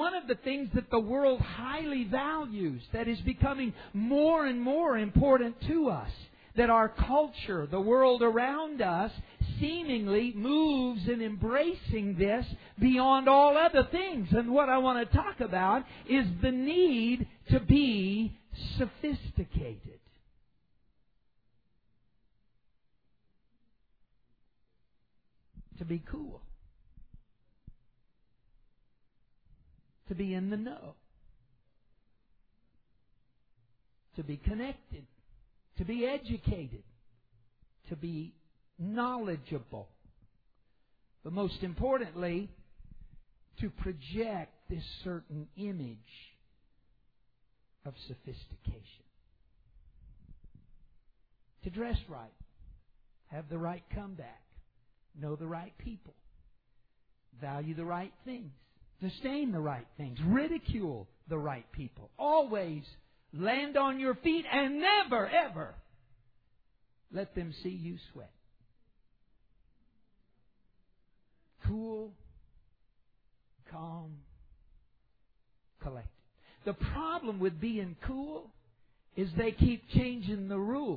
one of the things that the world highly values, that is becoming more and more important to us. That our culture, the world around us, seemingly moves in embracing this beyond all other things. And what I want to talk about is the need to be sophisticated. To be cool. To be in the know. To be connected. To be educated. To be knowledgeable. But most importantly, to project this certain image of sophistication. To dress right. Have the right comeback. Know the right people. Value the right things. Disdain the right things. Ridicule the right people. Always land on your feet and never, ever let them see you sweat. Cool, calm, collected. The problem with being cool is they keep changing the rules.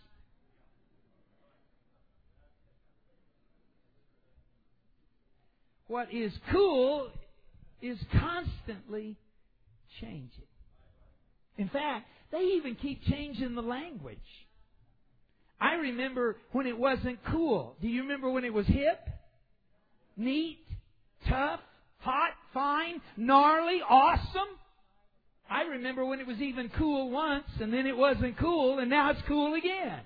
What is cool is constantly changing. In fact, they even keep changing the language. I remember when it wasn't cool. Do you remember when it was hip? Neat? Tough? Hot? Fine? Gnarly? Awesome? I remember when it was even cool once, and then it wasn't cool, and now it's cool again.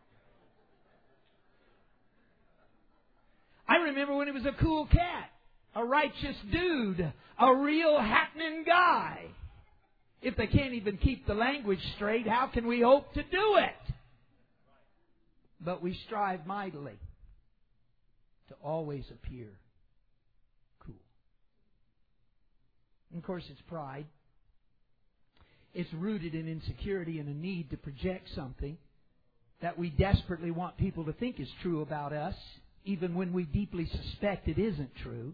I remember when it was a cool cat, a righteous dude, a real happening guy. If they can't even keep the language straight, how can we hope to do it? But we strive mightily to always appear cool. And of course, it's pride. It's rooted in insecurity and a need to project something that we desperately want people to think is true about us, even when we deeply suspect it isn't true,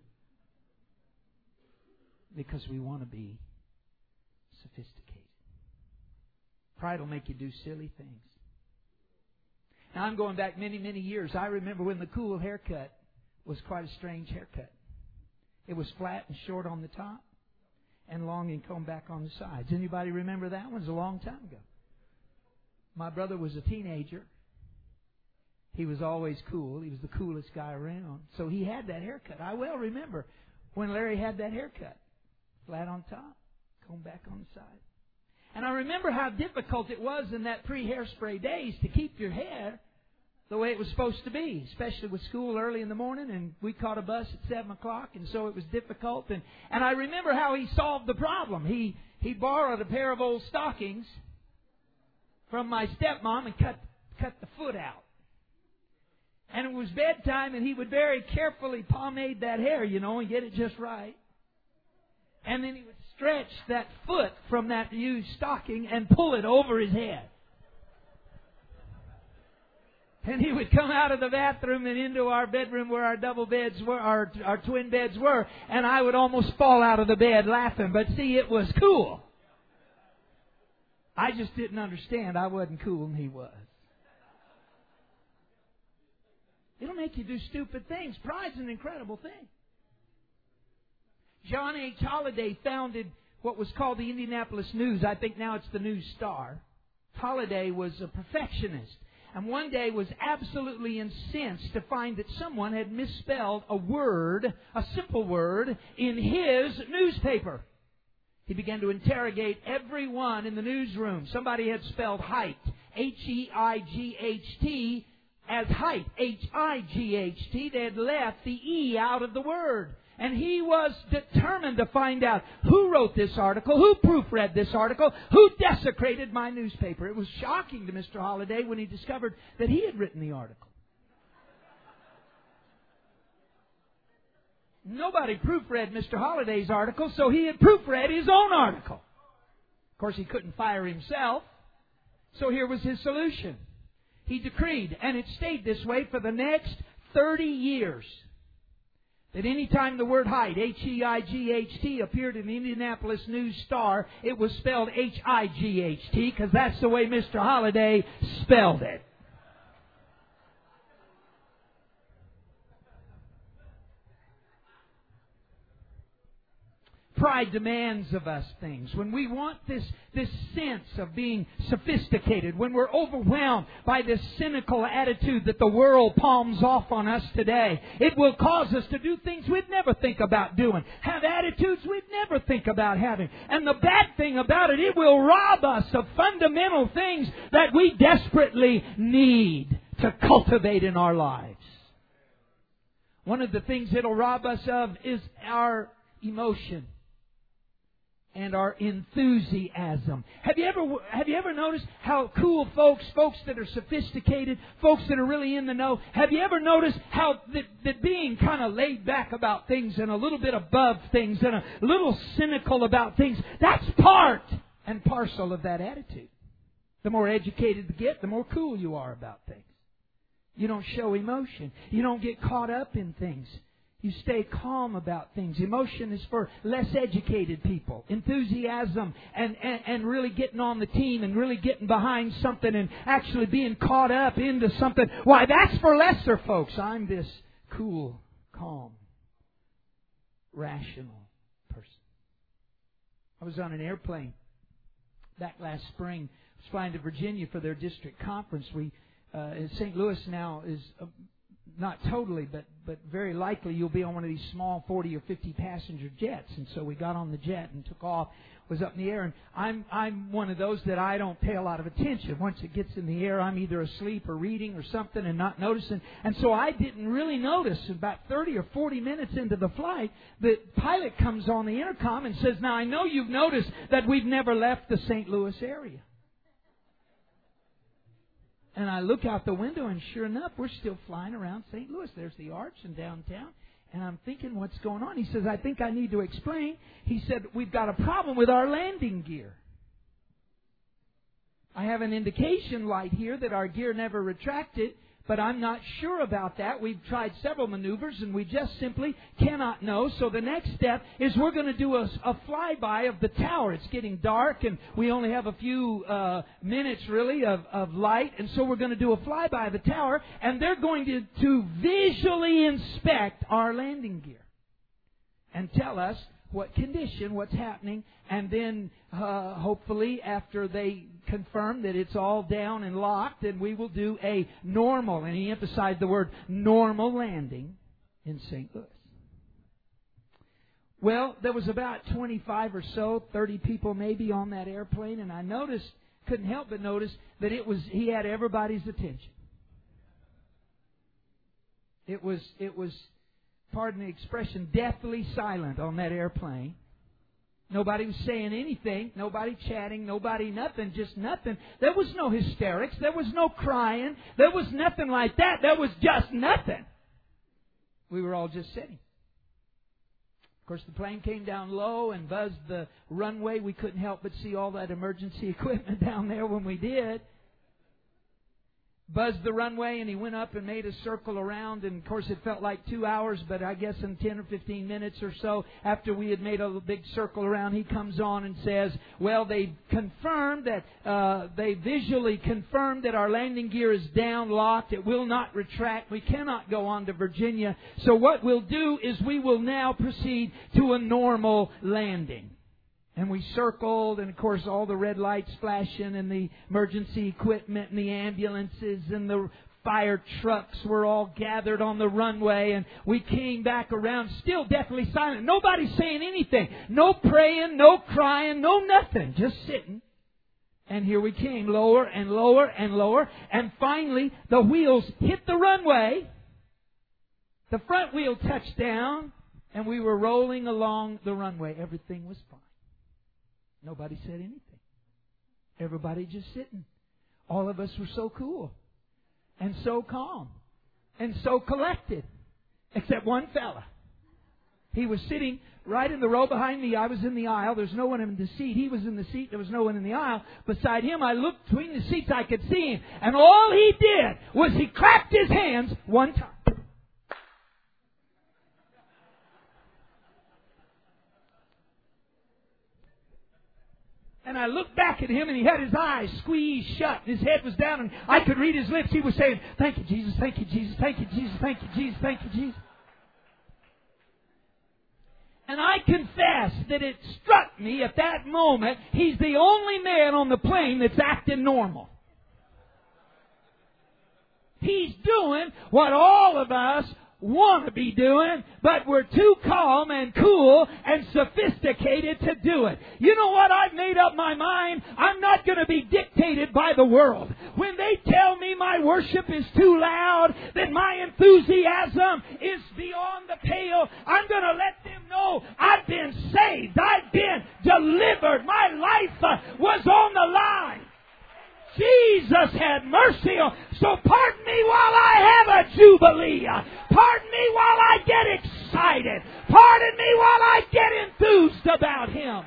because we want to be sophisticated. Pride will make you do silly things. Now, I'm going back many, many years. I remember when the cool haircut was quite a strange haircut. It was flat and short on the top and long and combed back on the sides. Anybody remember that one? It was a long time ago. My brother was a teenager. He was always cool. He was the coolest guy around. So he had that haircut. I well remember when Larry had that haircut. Flat on top, combed back on the side. And I remember how difficult it was in that pre-hairspray days to keep your hair the way it was supposed to be, especially with school early in the morning, and we caught a bus at 7 o'clock, and so it was difficult. And I remember how he solved the problem. He borrowed a pair of old stockings from my stepmom and cut the foot out. And it was bedtime, and he would very carefully pomade that hair, and get it just right. And then he would stretch that foot from that used stocking and pull it over his head. And he would come out of the bathroom and into our bedroom where our double beds were, our twin beds were, and I would almost fall out of the bed laughing. But see, it was cool. I just didn't understand. I wasn't cool and he was. It'll make you do stupid things. Pride's an incredible thing. John H. Holliday founded what was called the Indianapolis News. I think now it's the News Star. Holliday was a perfectionist, and one day was absolutely incensed to find that someone had misspelled a word, a simple word, in his newspaper. He began to interrogate everyone in the newsroom. Somebody had spelled height, H-E-I-G-H-T, as height, H-I-G-H-T. They had left the E out of the word. And he was determined to find out who wrote this article, who proofread this article, who desecrated my newspaper. It was shocking to Mr. Holliday when he discovered that he had written the article. Nobody proofread Mr. Holliday's article, so he had proofread his own article. Of course, he couldn't fire himself, so here was his solution. He decreed, and it stayed this way for the next 30 years, That any time the word height, H-E-I-G-H-T, appeared in the Indianapolis News-Star, it was spelled H-I-G-H-T, because that's the way Mr. Holliday spelled it. Pride demands of us things. When we want this sense of being sophisticated, when we're overwhelmed by this cynical attitude that the world palms off on us today, it will cause us to do things we'd never think about doing, have attitudes we'd never think about having. And the bad thing about it, it will rob us of fundamental things that we desperately need to cultivate in our lives. One of the things it'll rob us of is our emotion and our enthusiasm. Have you ever noticed how cool folks that are sophisticated, folks that are really in the know, have you ever noticed how that being kind of laid back about things and a little bit above things and a little cynical about things, that's part and parcel of that attitude. The more educated you get, the more cool you are about things. You don't show emotion. You don't get caught up in things. You stay calm about things. Emotion is for less educated people. Enthusiasm and really getting on the team and really getting behind something and actually being caught up into something. Why, that's for lesser folks. I'm this cool, calm, rational person. I was on an airplane back last spring. I was flying to Virginia for their district conference. St. Louis now is... not totally, but very likely you'll be on one of these small 40 or 50 passenger jets. And so we got on the jet and took off, was up in the air. And I'm one of those that I don't pay a lot of attention. Once it gets in the air, I'm either asleep or reading or something and not noticing. And so I didn't really notice. About 30 or 40 minutes into the flight, the pilot comes on the intercom and says, "Now I know you've noticed that we've never left the St. Louis area." And I look out the window, and sure enough, we're still flying around St. Louis. There's the arch in downtown. And I'm thinking, what's going on? He says, "I think I need to explain." He said, "We've got a problem with our landing gear. I have an indication light here that our gear never retracted, but I'm not sure about that. We've tried several maneuvers, and we just simply cannot know. So the next step is we're going to do a flyby of the tower. It's getting dark, and we only have a few minutes, really, of light. And so we're going to do a flyby of the tower, and they're going to visually inspect our landing gear and tell us what condition, what's happening, and then hopefully after they confirm that it's all down and locked, then we will do a normal," and he emphasized the word normal, landing in St. Louis. Well, there was about 25 or so, 30 people maybe on that airplane, and I couldn't help but notice that he had everybody's attention. It was, pardon the expression, deathly silent on that airplane. Nobody was saying anything. Nobody chatting. Nobody nothing. Just nothing. There was no hysterics. There was no crying. There was nothing like that. There was just nothing. We were all just sitting. Of course, the plane came down low and buzzed the runway. We couldn't help but see all that emergency equipment down there when we did. Buzzed the runway, and he went up and made a circle around, and of course it felt like 2 hours, but I guess in 10 or 15 minutes or so after we had made a big circle around, he comes on and says, "Well, they confirmed that they visually confirmed that our landing gear is down, locked. It will not retract. We cannot go on to Virginia. So what we'll do is we will now proceed to a normal landing." And we circled, and of course all the red lights flashing, and the emergency equipment, and the ambulances, and the fire trucks were all gathered on the runway. And we came back around, still deathly silent. Nobody saying anything. No praying, no crying, no nothing. Just sitting. And here we came, lower and lower and lower. And finally, the wheels hit the runway. The front wheel touched down, and we were rolling along the runway. Everything was fine. Nobody said anything. Everybody just sitting. All of us were so cool and so calm and so collected, except one fella. He was sitting right in the row behind me. I was in the aisle. There's no one in the seat. He was in the seat. There was no one in the aisle. Beside him, I looked between the seats. I could see him. And all he did was he clapped his hands one time. And I looked back at him, and he had his eyes squeezed shut, and his head was down, and I could read his lips. He was saying, "Thank you, Jesus, thank you, Jesus, thank you, Jesus, thank you, Jesus, thank you, Jesus." And I confess that it struck me at that moment, he's the only man on the plane that's acting normal. He's doing what all of us want to be doing, but we're too calm and cool and sophisticated to do it. You know what? I've made up my mind. I'm not going to be dictated by the world. When they tell me my worship is too loud, that my enthusiasm is beyond the pale, I'm going to let them know I've been saved. I've been delivered. My life was on the line. Jesus had mercy on. So pardon me while I have a jubilee. Pardon me while I get excited. Pardon me while I get enthused about Him.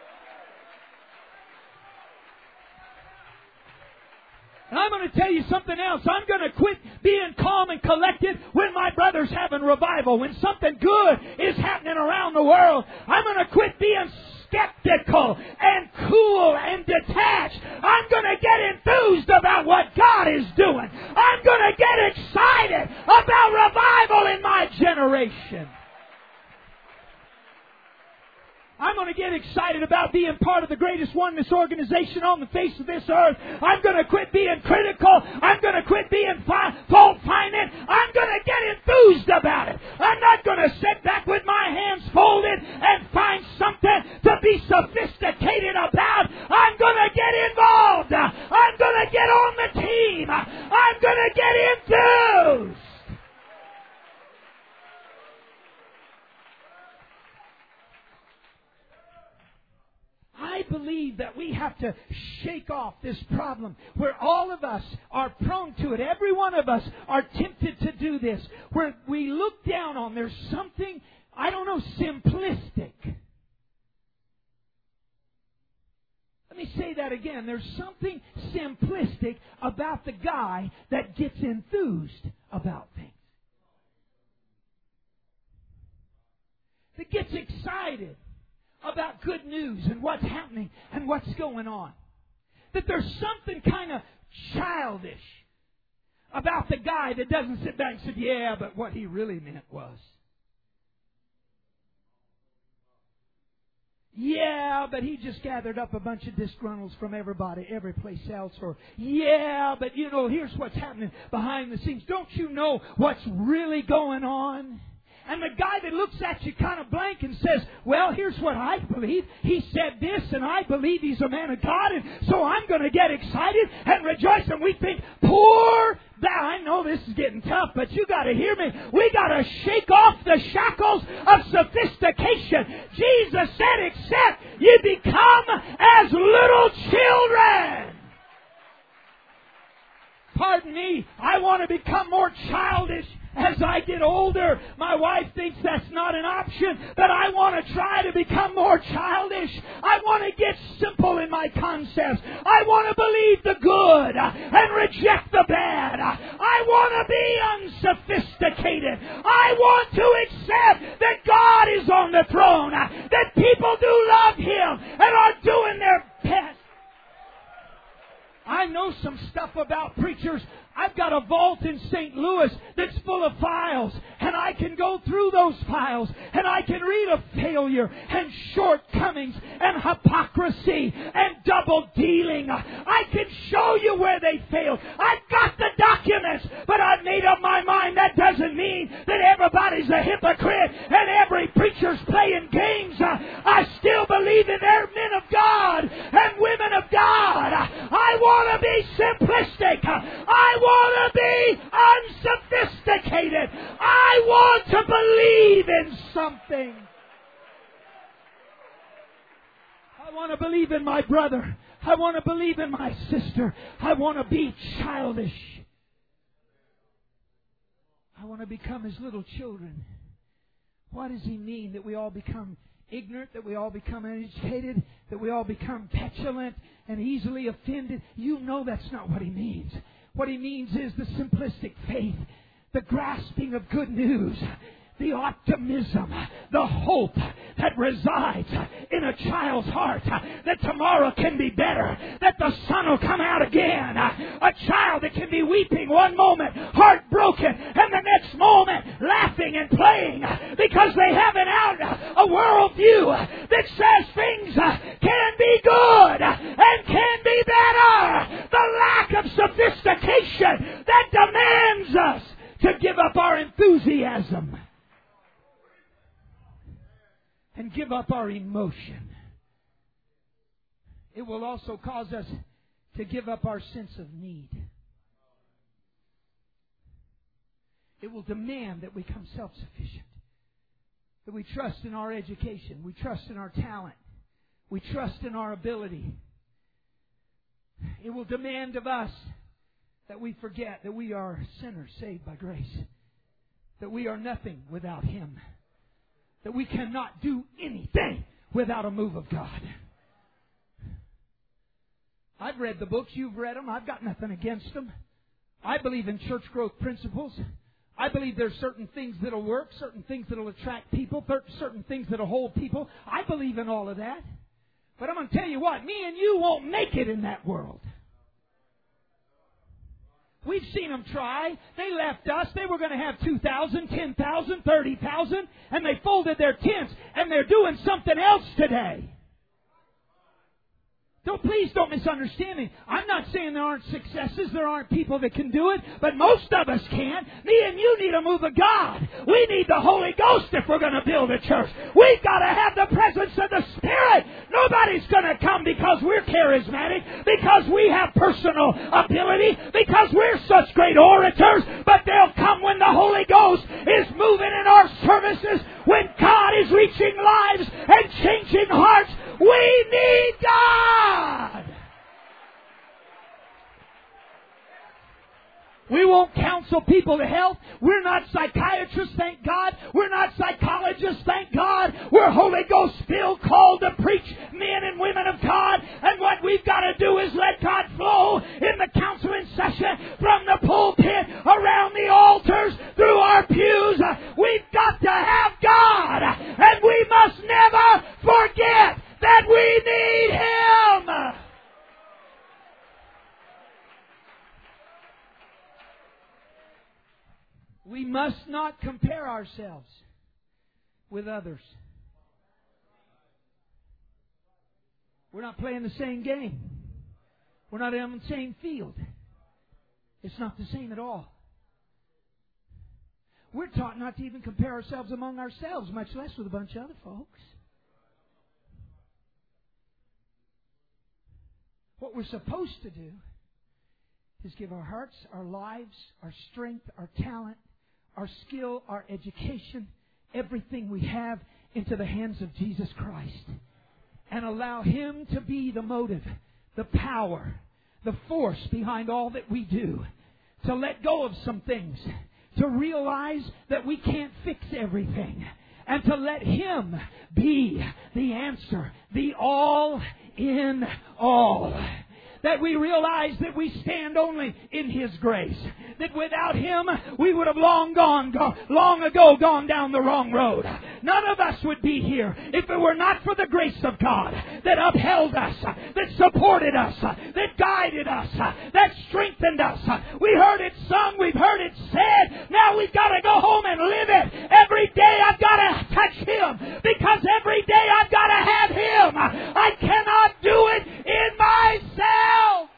And I'm going to tell you something else. I'm going to quit being calm and collected when my brother's having revival. When something good is happening around the world, I'm going to quit being skeptical and cool and detached. I'm going to get enthused about what God is doing. I'm going to get excited about revival in my generation. I'm going to get excited about being part of the greatest oneness organization on the face of this earth. I'm going to quit being critical. I'm going to quit being fault-finding. I'm going to get enthused about it. I'm not going to sit back with my hands folded and find something to be sophisticated about. I'm going to get involved. I'm going to get on the team. I'm going to get enthused. I believe that we have to shake off this problem where all of us are prone to it. Every one of us are tempted to do this. Where we look down on, there's something, I don't know, simplistic. Let me say that again. There's something simplistic about the guy that gets enthused about things. That gets excited about good news and what's happening and what's going on. That there's something kind of childish about the guy that doesn't sit back and say, "Yeah, but what he really meant was." "Yeah, but he just gathered up a bunch of disgruntles from everybody, every place else." Or, "Yeah, but you know, here's what's happening behind the scenes. Don't you know what's really going on?" And the guy that looks at you kind of blank and says, "Well, here's what I believe. He said this, and I believe he's a man of God, and so I'm going to get excited and rejoice." And we think, poor that. I know this is getting tough, but you got to hear me. We got to shake off the shackles of sophistication. Jesus said, "Except you become as little children." Pardon me, I want to become more childish as I get older. My wife thinks that's not an option, but I want to try to become more childish. I want to get simple in my concepts. I want to believe the good and reject the bad. I want to be unsophisticated. I want to accept that God is on the throne, that people do love Him and are doing their best. I know some stuff about preachers. I've got a vault in St. Louis that's full of files, and I can go through those files, and I can read of failure and shortcomings and hypocrisy and double dealing. I can show you where they failed. I've got the documents, but I've made up my mind that doesn't mean that everybody's a hypocrite and every preacher's playing games. I still believe that they're men of God and women of God. I want to be simplistic. I want to be unsophisticated. I want to believe in something. I want to believe in my brother. I want to believe in my sister. I want to be childish. I want to become as little children. What does He mean? That we all become ignorant, that we all become uneducated, that we all become petulant and easily offended? You know that's not what He means. What He means is the simplistic faith, the grasping of good news, the optimism, the hope that resides in a child's heart, that tomorrow can be better, that the sun will come out again. A child that can be weeping one moment, heartbroken, and the next moment laughing and playing because they have a worldview that says things can be good and can be better. The lack of sophistication that demands us to give up our enthusiasm and give up our emotion. It will also cause us to give up our sense of need. It will demand that we become self-sufficient, that we trust in our education, we trust in our talent, we trust in our ability. It will demand of us that we forget that we are sinners saved by grace, that we are nothing without Him, that we cannot do anything without a move of God. I've read the books, you've read them, I've got nothing against them. I believe in church growth principles. I believe there's certain things that'll work, certain things that'll attract people, certain things that'll hold people. I believe in all of that. But I'm going to tell you what, me and you won't make it in that world. We've seen them try. They left us. They were going to have 2,000, 10,000, 30,000, and they folded their tents, and they're doing something else today. So please don't misunderstand me. I'm not saying there aren't successes, there aren't people that can do it, but most of us can. Me and you need a move of God. We need the Holy Ghost if we're going to build a church. We've got to have the presence of the Spirit. Nobody's going to come because we're charismatic, because we have personal ability, because we're such great orators, but they'll come when the Holy Ghost is moving in our services, when God is reaching lives and changing hearts. We need God. We won't counsel people to health. We're not psychiatrists, thank God. We're not psychologists, thank God. We're Holy Ghost filled, called to preach, men and women of God. And what we've got to do is let God flow in the counseling session, from the pulpit, around the altars, through our pews. We've got to have God. And we must never forget that we need Him. We must not compare ourselves with others. We're not playing the same game. We're not on the same field. It's not the same at all. We're taught not to even compare ourselves among ourselves, much less with a bunch of other folks. What we're supposed to do is give our hearts, our lives, our strength, our talent, our skill, our education, everything we have into the hands of Jesus Christ. And allow Him to be the motive, the power, the force behind all that we do. To let go of some things. To realize that we can't fix everything. And to let Him be the answer, the all in all. That we realize that we stand only in His grace. That without Him, we would have long ago gone down the wrong road. None of us would be here if it were not for the grace of God that upheld us, that supported us, that guided us, that strengthened us. We heard it sung, we've heard it said. Now we've got to go home and live it. Every day I've got to touch Him, because every day I've got to have Him. I cannot do it in myself.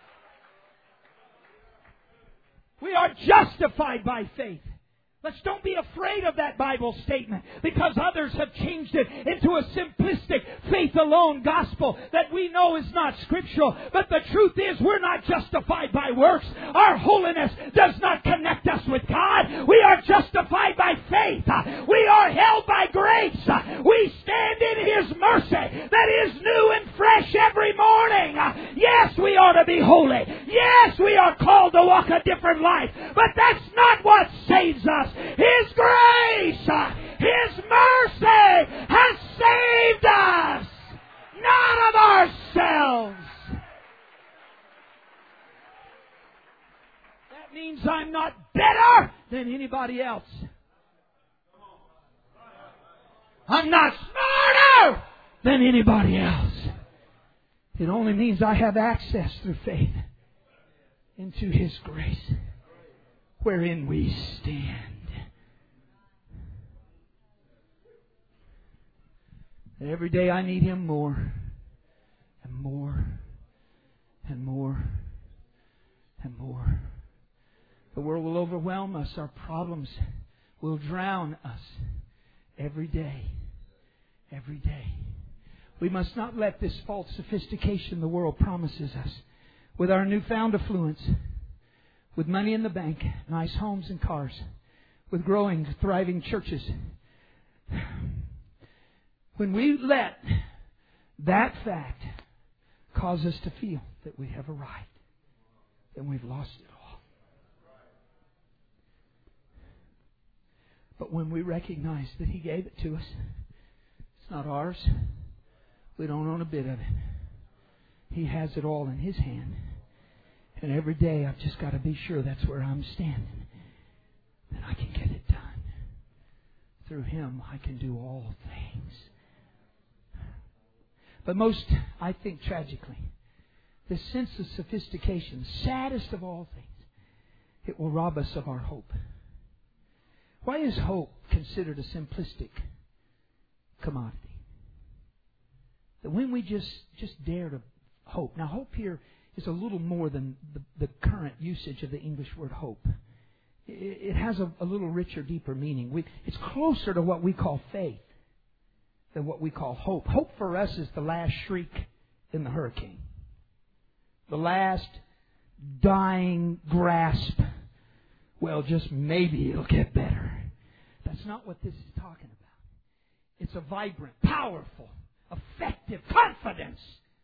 We are justified by faith. Don't be afraid of that Bible statement, because others have changed it into a simplistic faith alone gospel that we know is not scriptural. But the truth is, we're not justified by works. Our holiness does not connect us with God. We are justified by faith. We are held by grace. We stand in His mercy that is new and fresh every morning. Yes, we are to be holy. Yes, we are called to walk a different life. But that's not what saves us. His grace, His mercy has saved us, not of ourselves. That means I'm not better than anybody else. I'm not smarter than anybody else. It only means I have access through faith into His grace, wherein we stand. And every day I need Him more and more and more and more. The world will overwhelm us. Our problems will drown us every day. Every day. We must not let this false sophistication the world promises us, with our newfound affluence, with money in the bank, nice homes and cars, with growing, thriving churches. When we let that fact cause us to feel that we have arrived, then we've lost it all. But when we recognize that He gave it to us, it's not ours. We don't own a bit of it. He has it all in His hand. And every day I've just got to be sure that's where I'm standing. That I can get it done. Through Him I can do all things. But most, I think tragically, this sense of sophistication, saddest of all things, it will rob us of our hope. Why is hope considered a simplistic commodity? That when we just dare to hope. Now, hope here is a little more than the current usage of the English word hope. It has a little richer, deeper meaning. It's closer to what we call faith than what we call hope. Hope for us is the last shriek in the hurricane. The last dying grasp. Well, just maybe it'll get better. That's not what this is talking about. It's a vibrant, powerful, effective confidence.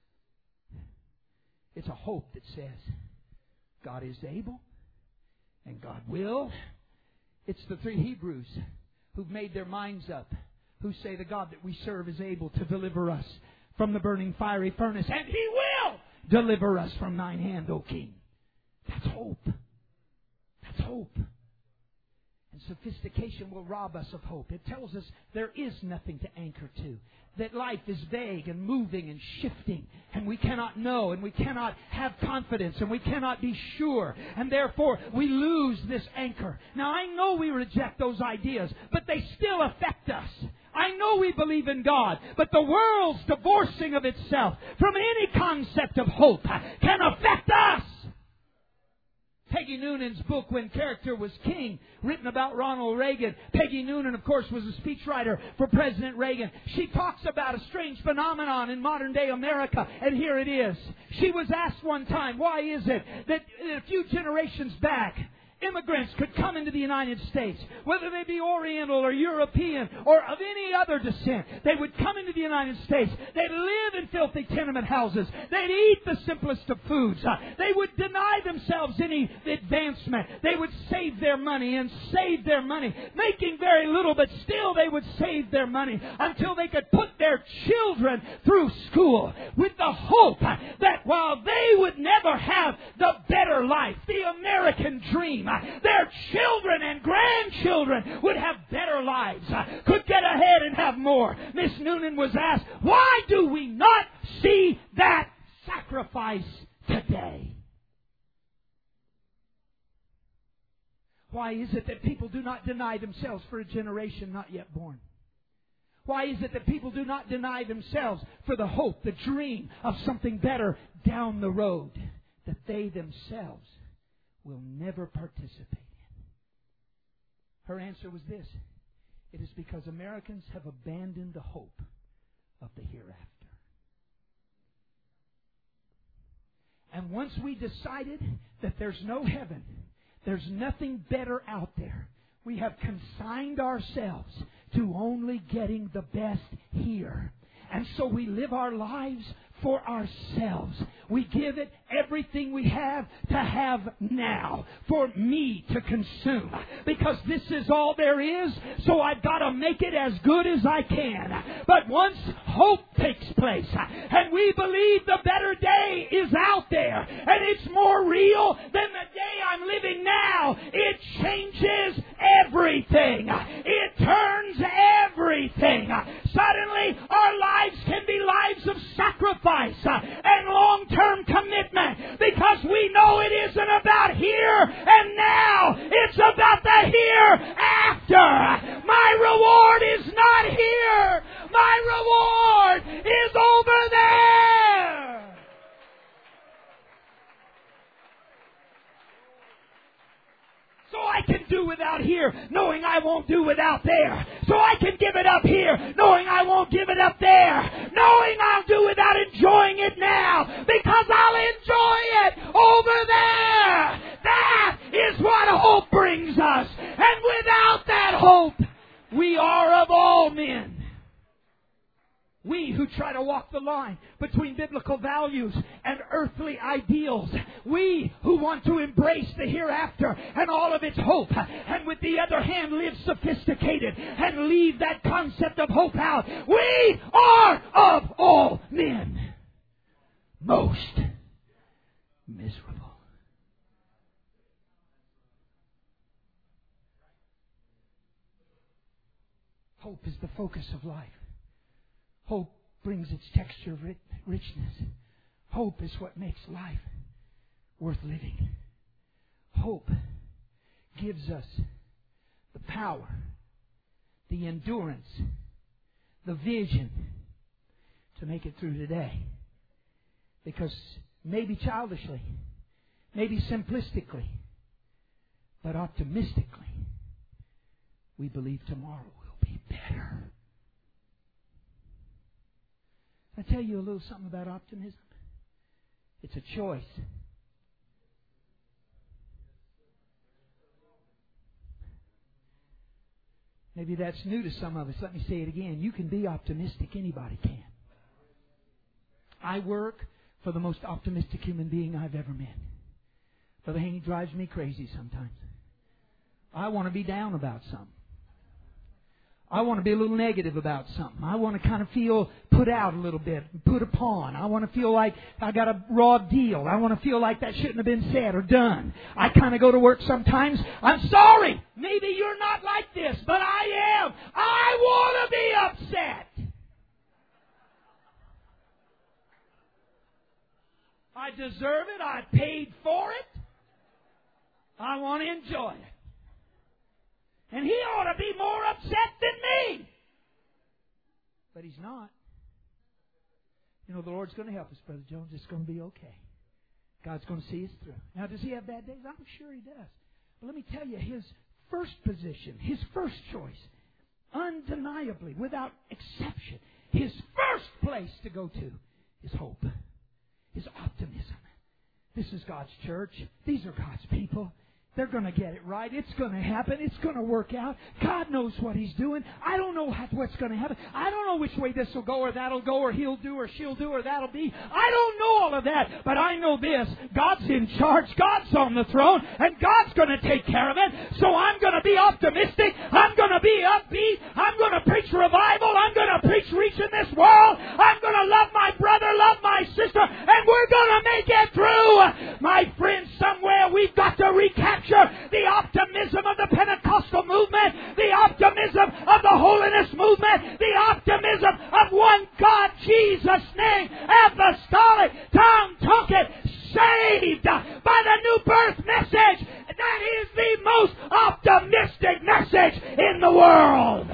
It's a hope that says God is able and God will. It's the three Hebrews who've made their minds up, who say the God that we serve is able to deliver us from the burning fiery furnace, and He will deliver us from thine hand, O King. That's hope. That's hope. And sophistication will rob us of hope. It tells us there is nothing to anchor to. That life is vague and moving and shifting. And we cannot know and we cannot have confidence and we cannot be sure. And therefore we lose this anchor. Now I know we reject those ideas, but they still affect us. I know we believe in God, but the world's divorcing of itself from any concept of hope can affect us. Peggy Noonan's book, When Character Was King, written about Ronald Reagan. Peggy Noonan, of course, was a speechwriter for President Reagan. She talks about a strange phenomenon in modern-day America, and here it is. She was asked one time, why is it that a few generations back, immigrants could come into the United States, whether they be Oriental or European or of any other descent. They would come into the United States. They'd live in filthy tenement houses. They'd eat the simplest of foods. They would deny themselves any advancement. They would save their money and save their money, making very little, but still they would save their money until they could put their children through school with the hope that while they would never have the better life, the American dream, their children and grandchildren would have better lives, could get ahead and have more. Miss Noonan was asked, why do we not see that sacrifice today? Why is it that people do not deny themselves for a generation not yet born? Why is it that people do not deny themselves for the hope, the dream of something better down the road that they themselves will never participate in? Her answer was this. It is because Americans have abandoned the hope of the hereafter. And once we decided that there's no heaven, there's nothing better out there, we have consigned ourselves to only getting the best here. And so we live our lives for ourselves. We give it everything we have to have now, for me to consume. Because this is all there is, so I've got to make it as good as I can. But once hope takes place, and we believe the better day is out there, and it's more real than the day I'm living now, it changes everything. It turns everything. suddenly our lives can be lives of sacrifice and long-term commitment, because we know it isn't about here and now. It's about the hereafter. My reward is not here. My reward is over there. So I can do without here, knowing I won't do without there. So I can give it up here, knowing I won't give it up there. Knowing I'll do without enjoying it now, because I'll enjoy it over there. That is what hope brings us. And without that hope, we are of all men. We who try to walk the line between biblical values and earthly ideals. We who want to embrace the hereafter and all of its hope, and with the other hand live sophisticated and leave that concept of hope out. We are of all men most miserable. Hope is the focus of life. Hope brings its texture of richness. Hope is what makes life worth living. Hope gives us the power, the endurance, the vision to make it through today. Because maybe childishly, maybe simplistically, but optimistically, we believe tomorrow will be better. I tell you a little something about optimism. It's a choice. Maybe that's new to some of us. Let me say it again. You can be optimistic. Anybody can. I work for the most optimistic human being I've ever met. Brother Haney drives me crazy sometimes. I want to be down about something. I want to be a little negative about something. I want to kind of feel put out a little bit, put upon. I want to feel like I got a raw deal. I want to feel like that shouldn't have been said or done. I kind of go to work sometimes. I'm sorry. Maybe you're not like this, but I am. I want to be upset. I deserve it. I paid for it. I want to enjoy it. And he ought to be more upset than me. But he's not. You know, the Lord's going to help us, Brother Jones. It's going to be okay. God's going to see us through. Now, does he have bad days? I'm sure he does. But let me tell you, his first position, his first choice, undeniably, without exception, his first place to go to is hope, is optimism. This is God's church. These are God's people. They're going to get it right. It's going to happen. It's going to work out. God knows what He's doing. I don't know what's going to happen. I don't know which way this will go or that'll go or he'll do or she'll do or that'll be. I don't know all of that. But I know this. God's in charge. God's on the throne. And God's going to take care of it. So I'm going to be optimistic. I'm going to be upbeat. I'm going to preach revival. I'm going to preach reaching this world. I'm going to love my brother, love my sister. And we're going to make it through. My friends, somewhere we've got to recapture the optimism of the Pentecostal movement, the optimism of the holiness movement, the optimism of one God, Jesus' name, apostolic, tongue-talking, saved by the new birth message. That is the most optimistic message in the world.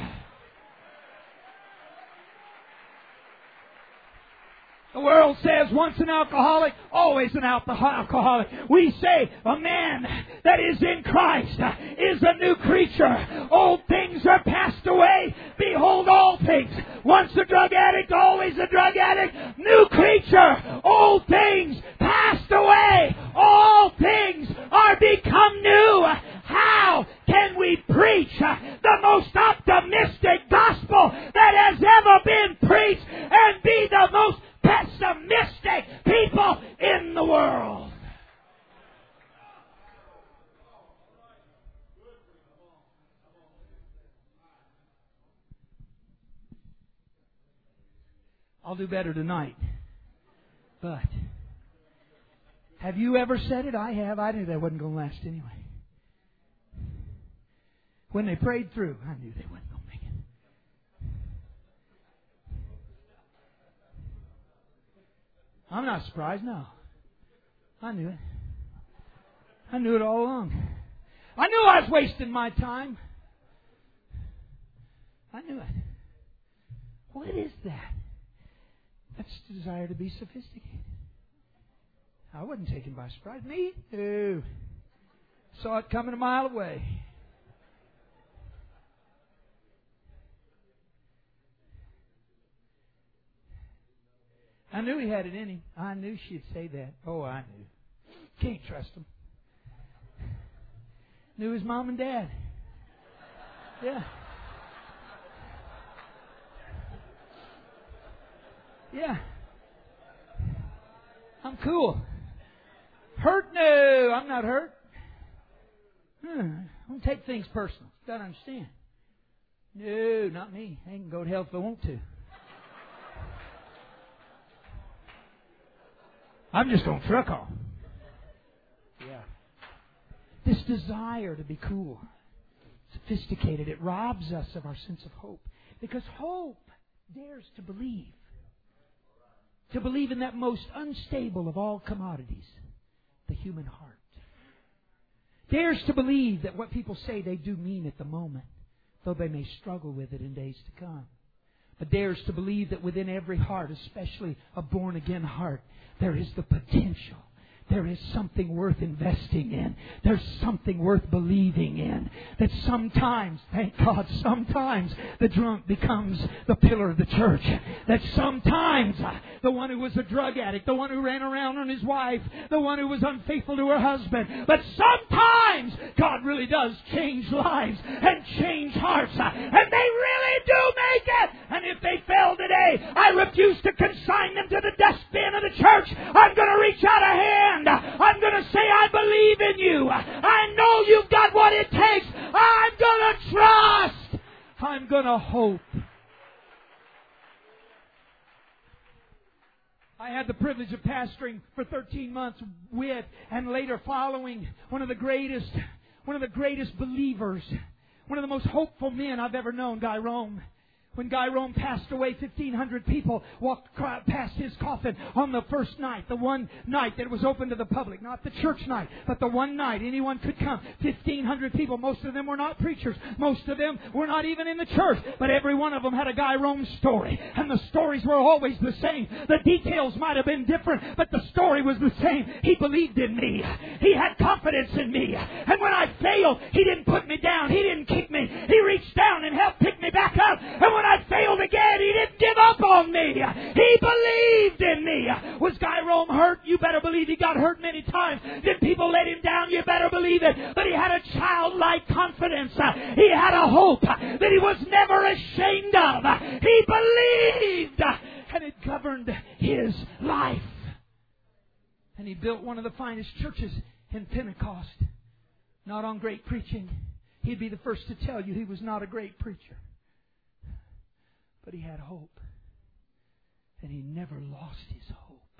The world says once an alcoholic, always an alcoholic. We say a man that is in Christ is a new creature. Old things are passed away. Behold, all things. Once a drug addict, always a drug addict. New creature. Old things passed away. All things are become new. How can we preach the most optimistic gospel that has ever been preached and be the most pessimistic people in the world? I'll do better tonight. But have you ever said it? I have. I knew that wasn't going to last anyway. When they prayed through, I knew they wasn't going to make it. I'm not surprised, no. I knew it. I knew it all along. I knew I was wasting my time. I knew it. What is that? That's the desire to be sophisticated. I wasn't taken by surprise. Me? No. Saw it coming a mile away. I knew he had it in him. I knew she'd say that. Oh, I knew. Can't trust him. Knew his mom and dad. Yeah. Yeah. I'm cool. Hurt? No, I'm not hurt. I don't take things personal. Got to understand. No, not me. They can go to hell if they want to. I'm just going to truck on. Yeah. This desire to be cool, sophisticated, it robs us of our sense of hope. Because hope dares to believe. To believe in that most unstable of all commodities, the human heart. Dares to believe that what people say they do mean at the moment, though they may struggle with it in days to come. But dares to believe that within every heart, especially a born-again heart, there is the potential. There is something worth investing in. There's something worth believing in. That sometimes, thank God, sometimes the drunk becomes the pillar of the church. That sometimes the one who was a drug addict, the one who ran around on his wife, the one who was unfaithful to her husband. But sometimes God really does change lives and change hearts. And they really do make it. And if they fail today, I refuse to consign them to the dustbin of the church. I'm going to reach out a hand. I'm going to say, I believe in you. I know you've got what it takes. I'm going to trust. I'm going to hope. I had the privilege of pastoring for 13 months with and later following one of the greatest believers, one of the most hopeful men I've ever known, Guy Rome. When Guy Rome passed away, 1,500 people walked past his coffin on the first night, the one night that it was open to the public. Not the church night, but the one night anyone could come. 1,500 people. Most of them were not preachers. Most of them were not even in the church. But every one of them had a Guy Rome story. And the stories were always the same. The details might have been different, but the story was the same. He believed in me. He had confidence in me. And when I failed, He didn't put me down. He didn't kick me. He reached down and helped pick me back up. And when I failed again, He didn't give up on me. He believed in me. Was Guy Rome hurt? You better believe he got hurt many times. Did people let him down? You better believe it. But he had a childlike confidence. He had a hope that he was never ashamed of. He believed, and it governed his life. And he built one of the finest churches in Pentecost. Not on great preaching. He'd be the first to tell you he was not a great preacher. But he had hope. And he never lost his hope.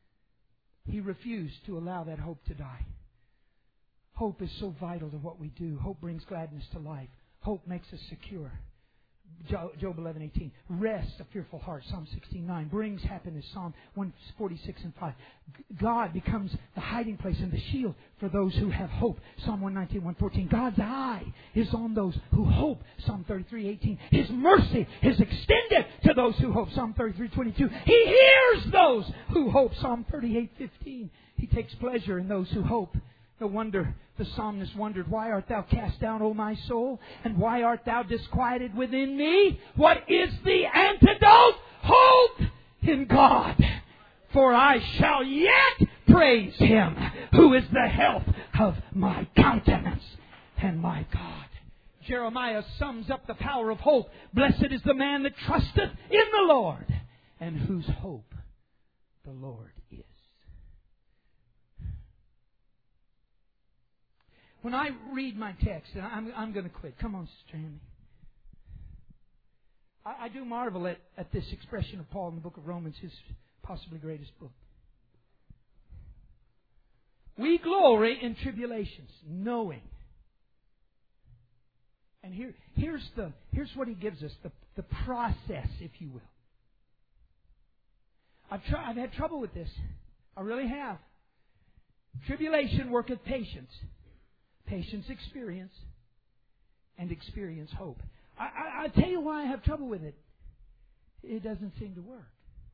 He refused to allow that hope to die. Hope is so vital to what we do. Hope brings gladness to life. Hope makes us secure. Job 11:18. Rest, a fearful heart. Psalm 16:9. Brings happiness. Psalm 146 and 5. God becomes the hiding place and the shield for those who have hope. Psalm 119, 114. God's eye is on those who hope. Psalm 33:18. His mercy is extended to those who hope. Psalm 33:22. He hears those who hope. Psalm 38:15. He takes pleasure in those who hope. No wonder the psalmist wondered, why art thou cast down, O my soul? And why art thou disquieted within me? What is the antidote? Hope in God. For I shall yet praise Him, who is the health of my countenance and my God. Jeremiah sums up the power of hope. Blessed is the man that trusteth in the Lord, and whose hope the Lord is. When I read my text, and I'm going to quit. Come on, Sister Andy. I do marvel at this expression of Paul in the book of Romans, his possibly greatest book. We glory in tribulations, knowing. And here's what he gives us, the process, if you will, I've had trouble with this. I really have. Tribulation worketh patience. Patience experience. And experience hope. I tell you why I have trouble with it. It doesn't seem to work.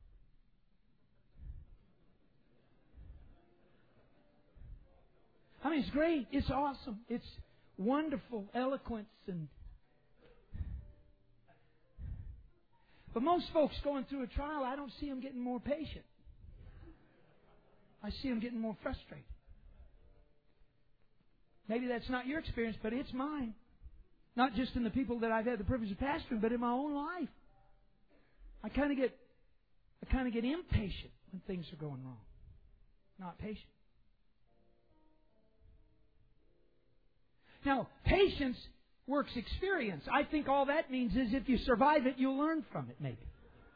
I mean, it's great. It's awesome. It's wonderful eloquence But most folks going through a trial, I don't see them getting more patient. I see them getting more frustrated. Maybe that's not your experience, but it's mine. Not just in the people that I've had the privilege of pastoring, but in my own life. I kind of get impatient when things are going wrong. Not patient. Now, patience works experience. I think all that means is if you survive it, you'll learn from it, maybe.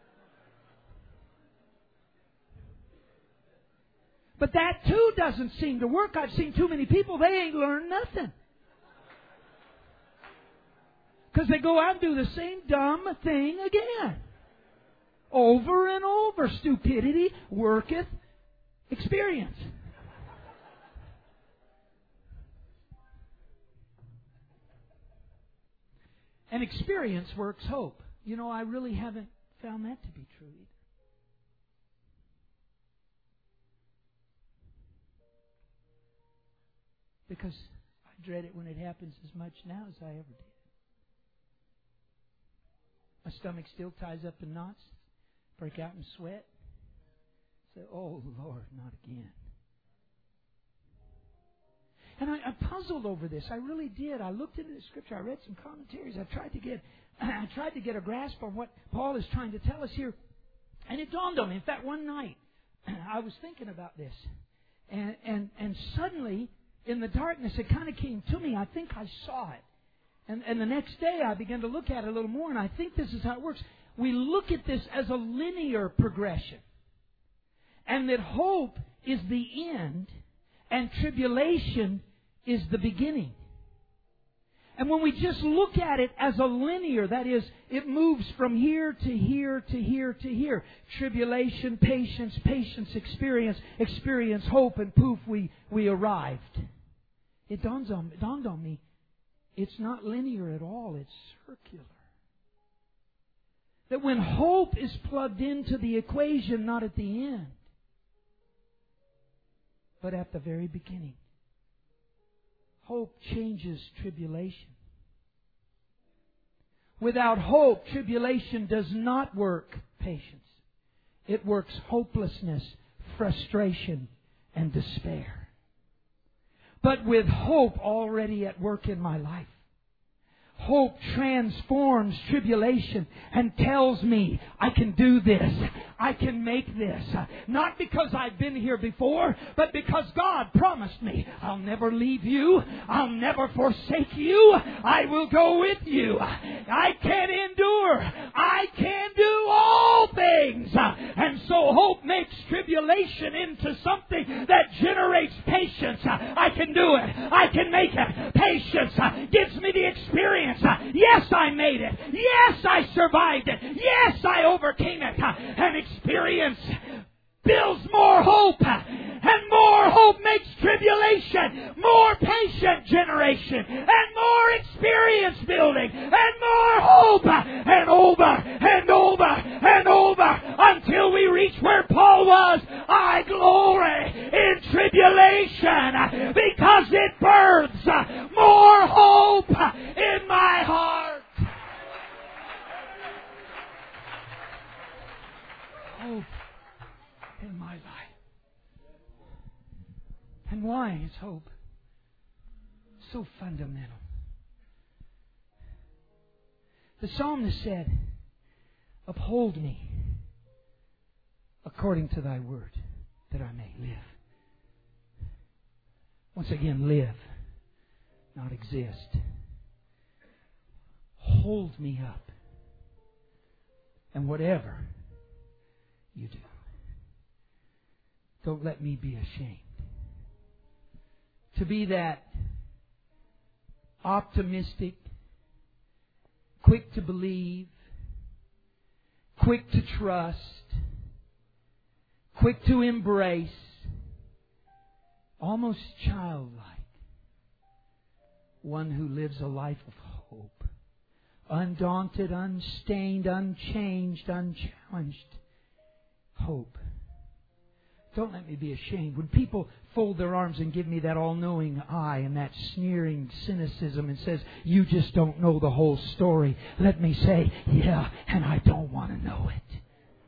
But that too doesn't seem to work. I've seen too many people, they ain't learned nothing. Because they go out and do the same dumb thing again. Over and over. Stupidity worketh experience. And experience works hope. You know, I really haven't found that to be true either. Because I dread it when it happens as much now as I ever did. My stomach still ties up in knots. Break out in sweat. Say, oh Lord, not again. And I puzzled over this. I really did. I looked into the Scripture. I read some commentaries. I tried to get a grasp on what Paul is trying to tell us here. And it dawned on me. In fact, one night I was thinking about this. And suddenly, in the darkness, it kind of came to me. I think I saw it. And the next day I began to look at it a little more, and I think this is how it works. We look at this as a linear progression. And that hope is the end, and tribulation is the beginning. And when we just look at it as a linear, that is, it moves from here to here to here to here. Tribulation, patience, patience, experience, hope, and poof, we arrived. It dawned on me, it's not linear at all, it's circular. That when hope is plugged into the equation, not at the end, but at the very beginning. Hope changes tribulation. Without hope, tribulation does not work patience. It works hopelessness, frustration, and despair. But with hope already at work in my life, hope transforms tribulation and tells me I can do this. I can make this. Not because I've been here before, but because God promised me, I'll never leave you. I'll never forsake you. I will go with you. I can endure. I can do all things. And so hope makes tribulation into something that generates patience. I can do it. I can make it. Patience gives me the experience. Yes, I made it. Yes, I survived it. Yes, I overcame it. And experience builds more hope. And more hope makes tribulation. More patient generation. And more experience building. And more hope. And over and over and over until we reach where Paul was. I glory in tribulation because it births more hope in my heart. Hope in my life. And why is hope so fundamental? The psalmist said, uphold me according to thy word, that I may live. Once again, live, not exist. Hold me up. And whatever you do, don't let me be ashamed. To be that optimistic, quick to believe, quick to trust, quick to embrace, almost childlike. One who lives a life of hope. Undaunted, unstained, unchanged, unchallenged. Hope. Don't let me be ashamed. When people fold their arms and give me that all-knowing eye and that sneering cynicism and says, you just don't know the whole story, let me say, yeah, and I don't want to know it.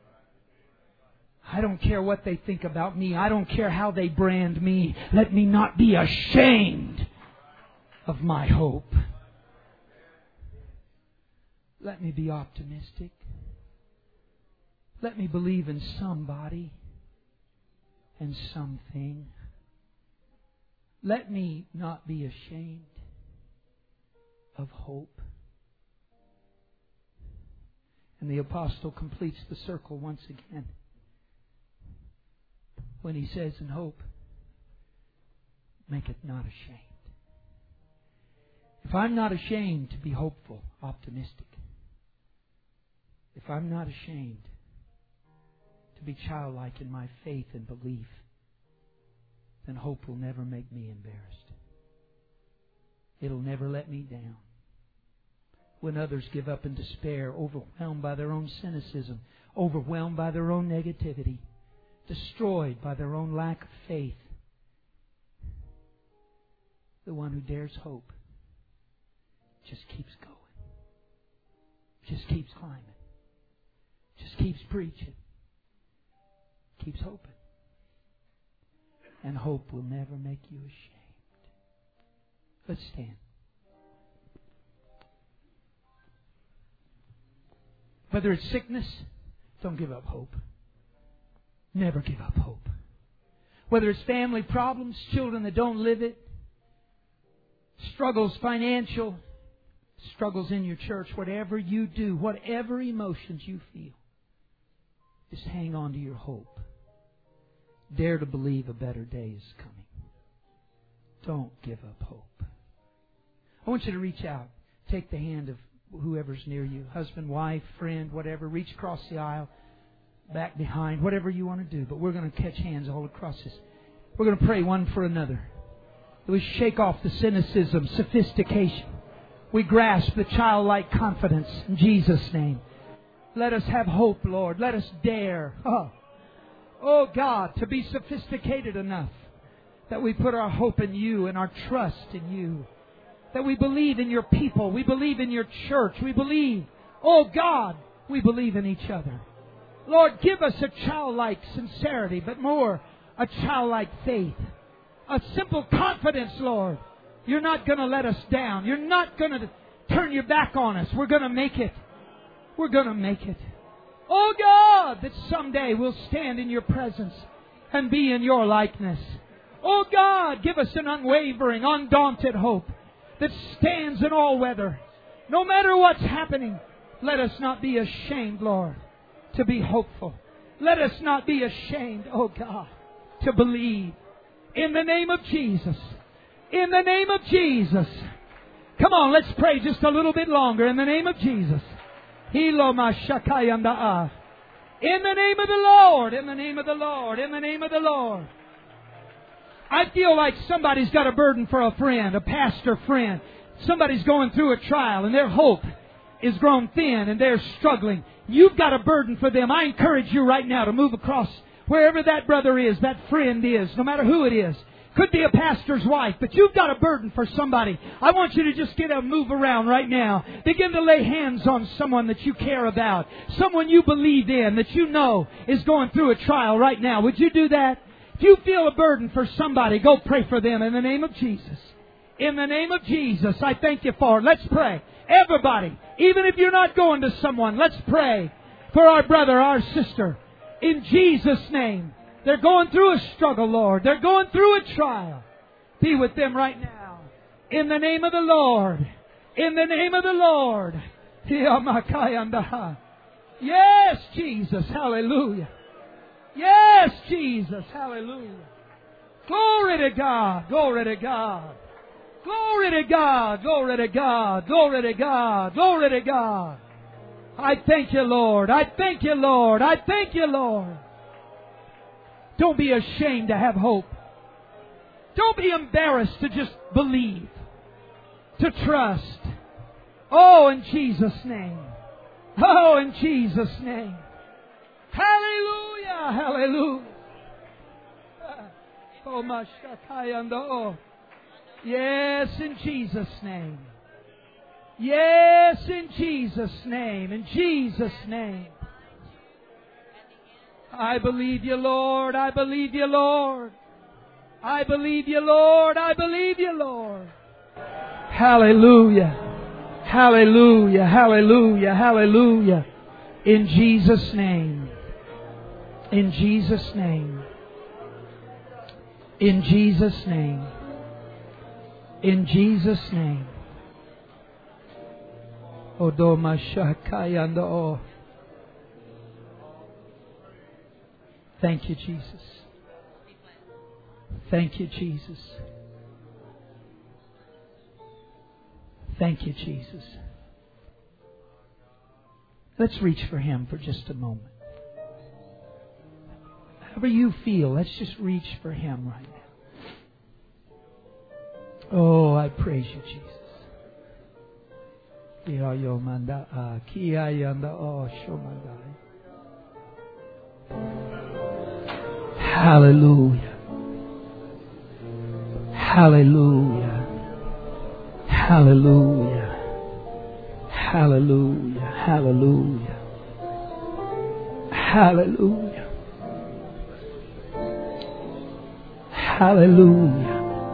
I don't care what they think about me. I don't care how they brand me. Let me not be ashamed of my hope. Let me be optimistic. Let me believe in somebody and something. Let me not be ashamed of hope. And the apostle completes the circle once again when he says in hope, make it not ashamed. If I'm not ashamed to be hopeful, optimistic, if I'm not ashamed to be childlike in my faith and belief, then hope will never make me embarrassed. It'll never let me down. When others give up in despair, overwhelmed by their own cynicism, overwhelmed by their own negativity, destroyed by their own lack of faith, the one who dares hope just keeps going, just keeps climbing, just keeps preaching, keeps hoping. And hope will never make you ashamed. Let's stand. Whether it's sickness, don't give up hope. Never give up hope. Whether it's family problems, children that don't live it, struggles financial, struggles in your church, whatever you do, whatever emotions you feel, just hang on to your hope. Dare to believe a better day is coming. Don't give up hope. I want you to reach out. Take the hand of whoever's near you. Husband, wife, friend, whatever. Reach across the aisle. Back behind. Whatever you want to do. But we're going to catch hands all across this. We're going to pray one for another. We shake off the cynicism, sophistication. We grasp the childlike confidence in Jesus' name. Let us have hope, Lord. Let us dare. Oh God, to be sophisticated enough that we put our hope in You and our trust in You. That we believe in Your people. We believe in Your church. We believe, oh God, we believe in each other. Lord, give us a childlike sincerity, but more a childlike faith. A simple confidence, Lord. You're not going to let us down. You're not going to turn Your back on us. We're going to make it. We're going to make it. Oh God, that someday we'll stand in Your presence and be in Your likeness. Oh God, give us an unwavering, undaunted hope that stands in all weather. No matter what's happening, let us not be ashamed, Lord, to be hopeful. Let us not be ashamed, oh God, to believe. In the name of Jesus. In the name of Jesus. Come on, let's pray just a little bit longer. In the name of Jesus. In the name of the Lord. In the name of the Lord. In the name of the Lord. I feel like somebody's got a burden for a friend, a pastor friend. Somebody's going through a trial and their hope is grown thin and they're struggling. You've got a burden for them. I encourage you right now to move across wherever that brother is, that friend is, no matter who it is. Could be a pastor's wife, but you've got a burden for somebody. I want you to just get a move around right now. Begin to lay hands on someone that you care about. Someone you believe in, that you know is going through a trial right now. Would you do that? If you feel a burden for somebody, go pray for them in the name of Jesus. In the name of Jesus, I thank You for it. Let's pray. Everybody, even if you're not going to someone, let's pray for our brother, our sister. In Jesus' name. They're going through a struggle, Lord. They're going through a trial. Be with them right now. In the name of the Lord. In the name of the Lord. Yes, Jesus. Hallelujah. Yes, Jesus. Hallelujah. Glory to God. Glory to God. Glory to God. Glory to God. Glory to God. Glory to God. I thank You, Lord. I thank You, Lord. I thank You, Lord. Don't be ashamed to have hope. Don't be embarrassed to just believe, to trust. Oh, in Jesus' name. Oh, in Jesus' name. Hallelujah, hallelujah. Oh, Mashakayando. Yes, in Jesus' name. Yes, in Jesus' name. In Jesus' name. I believe you, Lord. I believe you, Lord. I believe you, Lord. I believe you, Lord. Hallelujah. Hallelujah. Hallelujah. Hallelujah. In Jesus' name. In Jesus' name. In Jesus' name. In Jesus' name. Odoma Shakayando. Thank you, Jesus. Thank you, Jesus. Thank you, Jesus. Let's reach for Him for just a moment. However you feel, let's just reach for Him right now. Oh, I praise you, Jesus. Hallelujah. Hallelujah. Hallelujah. Hallelujah. Hallelujah. Hallelujah. Hallelujah.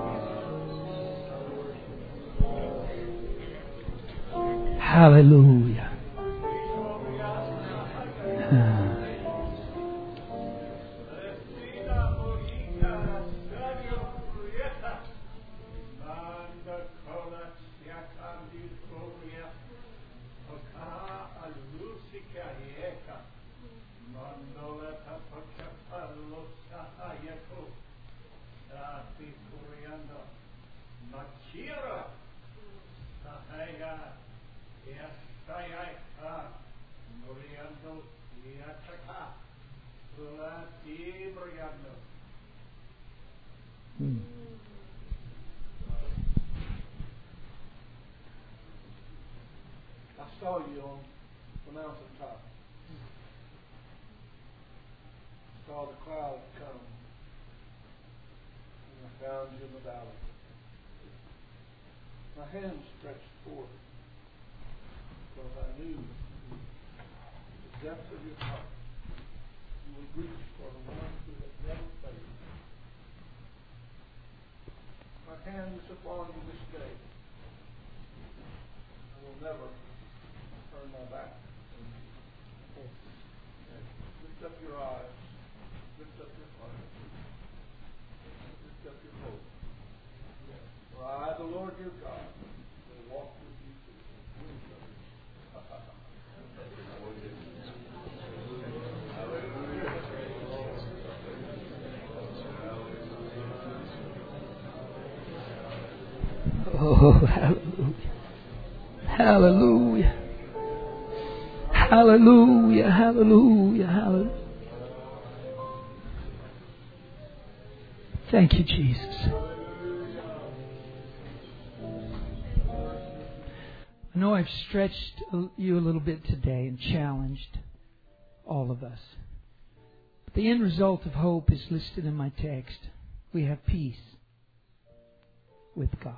Hallelujah. I saw you on the mountaintop. Saw the cloud come, and I found you in the valley. My hand stretched forth because I knew the depth of your heart. You would reach for the one who had never failed. My hand is upon you this day. I will never turn my back. Lift up your eyes. Lift up your heart. Lift up your hope. For I, the Lord your God, will walk with you through the Oh, hallelujah. Hallelujah. Hallelujah. Hallelujah. Hallelujah. Thank you, Jesus. I know I've stretched you a little bit today and challenged all of us. But the end result of hope is listed in my text. We have peace with God.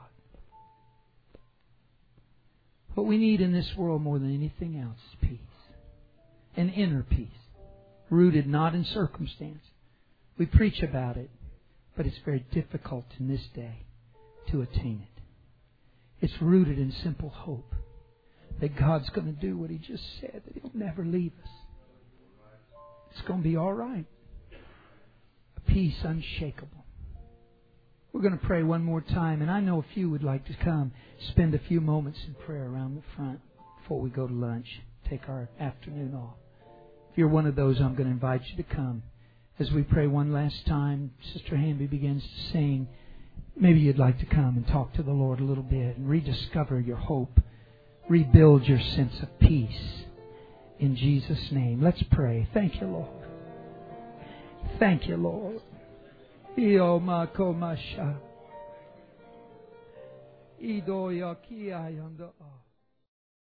What we need in this world more than anything else is peace. An inner peace. Rooted not in circumstance. We preach about it, but it's very difficult in this day to attain it. It's rooted in simple hope that God's going to do what He just said, that He'll never leave us. It's going to be all right. A peace unshakable. We're going to pray one more time, and I know a few would like to come spend a few moments in prayer around the front before we go to lunch, take our afternoon off. If you're one of those, I'm going to invite you to come. As we pray one last time, Sister Hamby begins to sing. Maybe you'd like to come and talk to the Lord a little bit and rediscover your hope. Rebuild your sense of peace in Jesus' name. Let's pray. Thank you, Lord. Thank you, Lord. Ido ya ki ayanda.